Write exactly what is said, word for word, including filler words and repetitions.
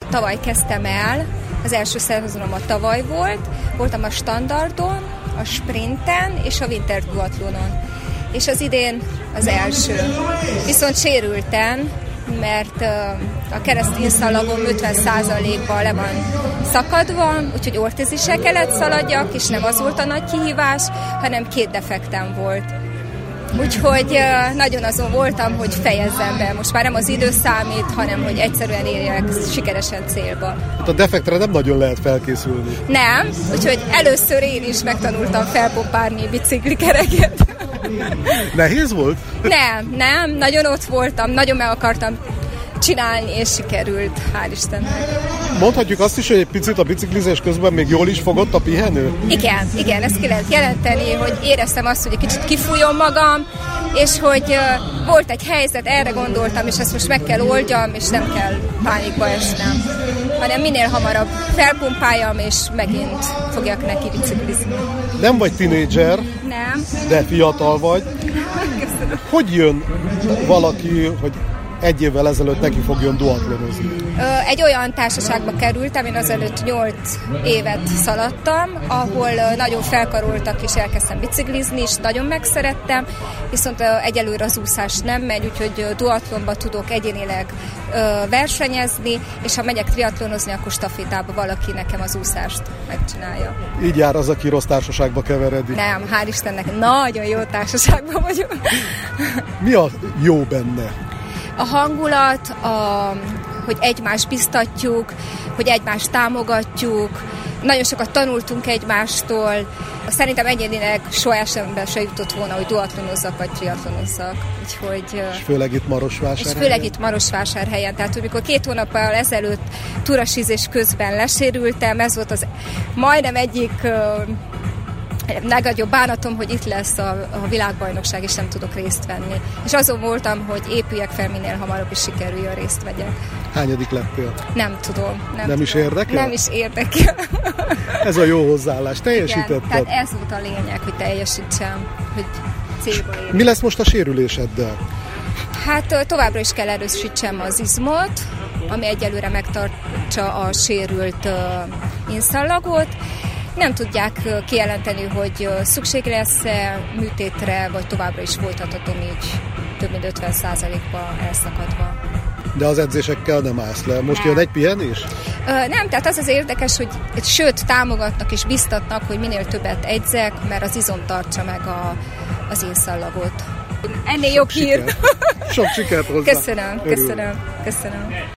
tavaly kezdtem el, az első szezonom a tavaly volt, voltam a standardon, a sprinten és a winter duathlonon. És az idén az első. Viszont sérülten, mert a keresztényszalagom ötven százalékban le van szakadva, úgyhogy ortézissel kellett szaladjak, és nem az volt a nagy kihívás, hanem két defektem volt. Úgyhogy nagyon azon voltam, hogy fejezzem be. Most már nem az idő számít, hanem hogy egyszerűen érjek sikeresen célba. Hát a defektre nem nagyon lehet felkészülni. Nem, úgyhogy először én is megtanultam felpompárni biciklikereket. Nehéz volt? Nem, nem, nagyon ott voltam, nagyon meg akartam csinálni, és sikerült, hál' Istennek. Mondhatjuk azt is, hogy egy picit a biciklizés közben még jól is fogott a pihenő? Igen, igen, ezt ki lehet jelenteni, hogy éreztem azt, hogy egy kicsit kifújom magam, és hogy uh, volt egy helyzet, erre gondoltam, és ezt most meg kell oldjam, és nem kell pánikba esnem, hanem minél hamarabb felpumpáljam, és megint fogjak neki biciklizni. Nem vagy tinédzser, nem, de fiatal vagy. Köszönöm. Hogy jön valaki, hogy egy évvel ezelőtt neki fogjon duathlonozni? Egy olyan társaságba kerültem, én azelőtt nyolc évet szaladtam, ahol nagyon felkaroltak, és elkezdtem biciklizni, és nagyon megszerettem, viszont egyelőre az úszás nem megy, úgyhogy duathlonba tudok egyénileg versenyezni, és ha megyek triathlonozni, akkor stafétába valaki nekem az úszást megcsinálja. Így jár az, aki rossz társaságba keveredik? Nem, hál' Istennek, nagyon jó társaságban vagyok. Mi a jó benne? A hangulat, a, hogy egymást biztatjuk, hogy egymást támogatjuk, nagyon sokat tanultunk egymástól. Szerintem egyénileg soha eszembe se jutott volna, hogy duathlonozzak vagy triathlonozzak. Úgyhogy, és főleg itt Marosvásárhelyen? És főleg itt Marosvásárhelyen. Tehát amikor két hónappal ezelőtt túrasízés közben lesérültem, ez volt az majdnem egyik legnagyobb bánatom, hogy itt lesz a, a világbajnokság, és nem tudok részt venni. És azon voltam, hogy épüljek fel minél hamarabb, és sikerüljön részt vegyek. Hányadik lettél? Nem tudom. Nem, nem tudom. is érdekel? Nem is érdekel. Ez a jó hozzáállás. Teljesítetted? Igen, tehát ez volt a lényeg, hogy teljesítsem, hogy célba érjek. Mi lesz most a sérüléseddel? Hát továbbra is kell erősítsem az izmot, ami egyelőre megtartsa a sérült uh, inszallagot. Nem tudják kijelenteni, hogy szükség lesz-e műtétre, vagy továbbra is folytathatom így több mint ötven százalékba elszakadva. De az edzésekkel nem állsz le. Most nem. Jön egy pihenés? Ö, nem, tehát az az érdekes, hogy sőt támogatnak és biztatnak, hogy minél többet edzek, mert az izom tartsa meg a, az inszallagot. Ennél jobb hír. Sok sikert hozzá. Köszönöm, Örül. köszönöm, köszönöm.